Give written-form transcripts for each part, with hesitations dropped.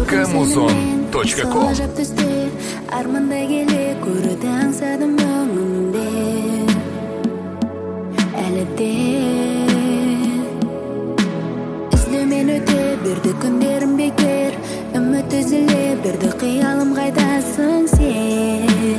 www.muzon.com. Арманда келе көрді аңсадым өңімде әлі де іздеумен өте берді күндерім бекер үміт үзіле берді қиялым қайдасың сен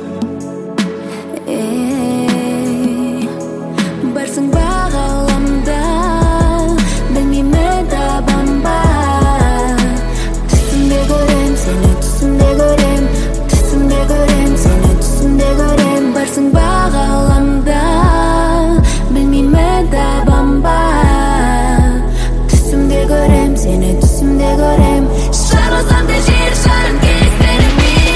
барсың ба ғаламда білмеймін табам ба түсімде көрем сені түсімде көрем түсімде көрем сені түсімде көрем барсың ба ғаламда білмеймін табам ба түсімде көрем сені түсімде көрем шарласам да жер шарын кездеріп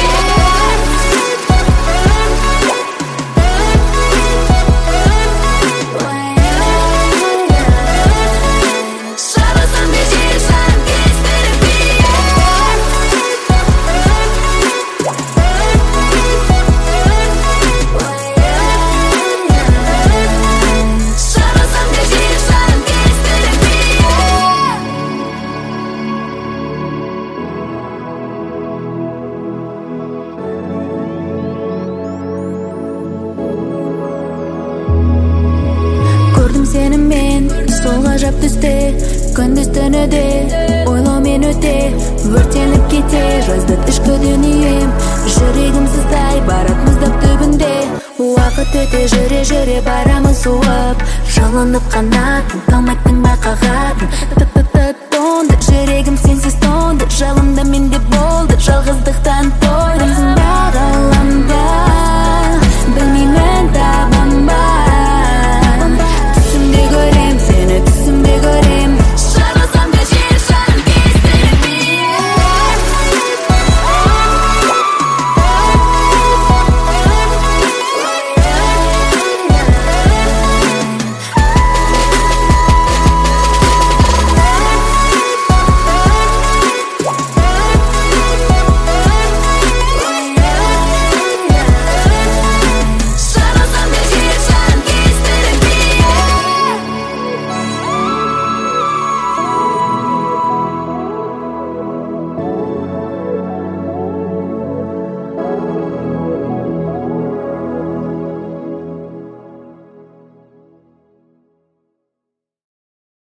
сенімен сол ғажап түсте күндіз түні де ойлаумен өте өртеніп кете жазды ішкі дүнием жүрегім сыздай барат мұздап түбінде уақыт өте жүре жүре барамын суып жалынып қанатын талмайтын байқағатын